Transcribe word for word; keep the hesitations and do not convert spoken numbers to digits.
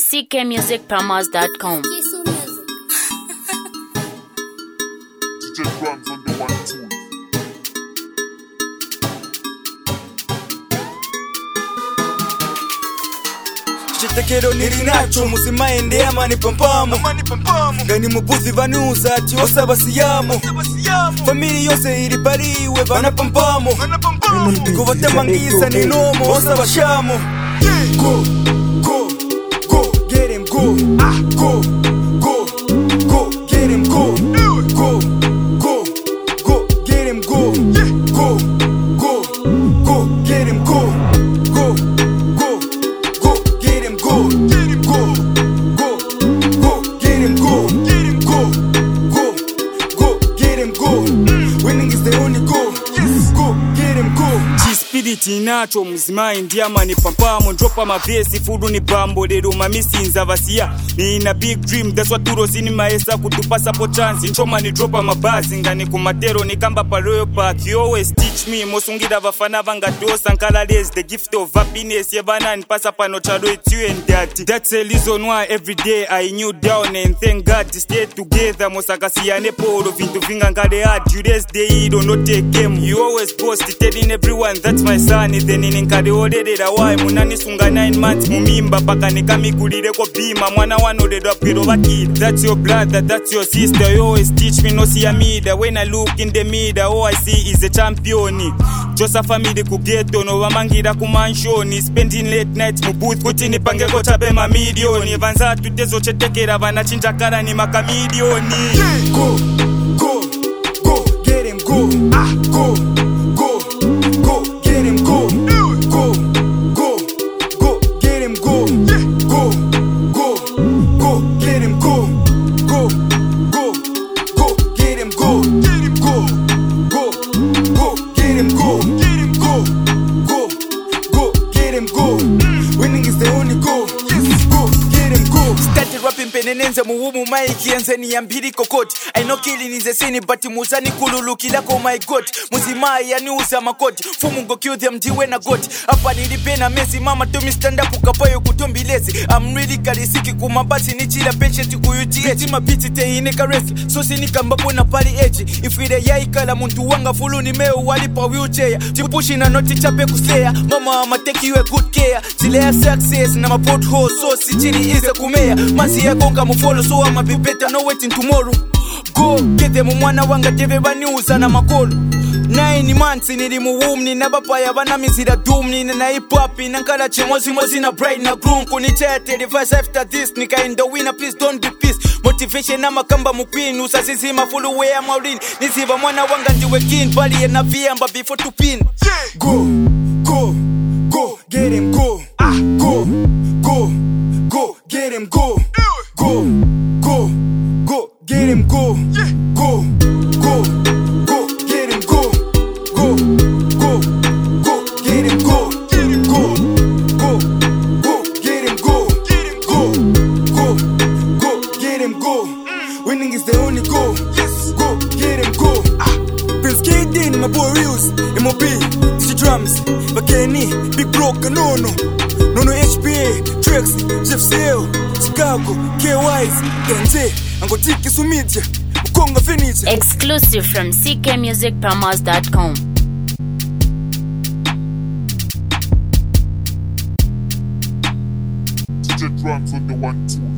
c k music promos dot com. D J Grams on the one two. Chitekero nirinacho musimaende ama nipampamo ngani mubuzi vanuza ati osaba siyamo famili yose iri pariwe vanapampamo kuvatemangisa ni nomo osaba shamo. Go, go, go, get him, go, ah, go, go, go, get him, go, go, go, go, get him, go, go, go, go, get him, go, go, go, go, get him, go, go, go, go, get him, go, go, go, go, get him, go. Winning is the only goal. Go, get him, go. Spirit inacho muzima indiama ni pampamo dropa mavesi fudu ni bambo lero mamisinza vasia ni ina big dream that's what turo zini maesa kutupasa po chance nchoma ni dropa mabazi ngani kumatero ni kamba pa Royal Park. You always teach me mosungira vafana vanga dosa nkala les the gift of happiness yebana nipasa pano chado it's you and daddy. That's a reason why every day I knew down and thank God to stay together mosakasiyane polo vintu vinga ngale hard you raise the heat or not take game. You always post telling everyone that's my son. Then in kade odedera why munani sunga nine months mumimba paka nikamigulire ko bima mwana wanodedwa piro bakira. That's your brother, that's your sister. You always teach me no see a mida. When I look in the mirror all I see is a champion. Josa family ku ghetto no wamangira ku mansion spending late nights mu booth kuti nipange ko tabe ma milioni vanza tutezo chetekera vanachinja kara ni makamilioni. Go, go, go, get him, go, ah, go, go, go, get him, go, go, go, go, get him, go, go, go, go, get him, go, go, go, go, get him, go, go, go, go, get him, go, go, go, go, get him, go. Winning is the only goal. Go, get him, go. Started rapping penenenze muhumu maiki yenze ni yambiri kokoti. I know killing is a sin but muzani kululuki lako my god. Muzima ya ni uza makoti. Fumu ngo kill them diwe na goti. Hapa nilipena mesi mama to me stand up ukapayo kutombi lesi. I'm really kalisiki kumabasi ni chila patient kuyuti eti mapiti te ine karesi. So sinika mbapo na pali eji. Ifide ya ikala muntu wanga fulu ni meo walipa wheelchair. Jipushi na noti chape kuslea. Mama ama take you a good care. Chile success na ma pothole so si chili is a kumea. Masi ya gonga mu follow so I'ma be better no waiting tomorrow. Go get them mwana wanga jeve baniuza na makolo. Nine months nilimu womb ni nabapaya bana mizira doom ni na hip hop na nkala chemozi mozi na bright na groom kunichete device after this nika in the winner please don't be pissed. Motivation na makamba mupin usasizima full way am maureen niziba mwana wanga ndiwe kin bali na viamba before to pin. Go, go, go, get him, go, ah, go, go, go, get him, go, go, go, go, get him, go, go, go, go, get him, go, go, go, go, get him, go, go, go, go, get him, go, go, go, go, get him, go. Winning is the only goal. Go, get him, go. Prince K-Din, my boy Reels, M O B, D J Drums, Bakeni, Big Broke, no no, no no H P A, Trex, Jeff Sale, Chicago, K-Wise, Kenze, Angotiki Sumidia, Ukonga Furniture. Exclusive from c k music promos dot com. D J Grams on the one two.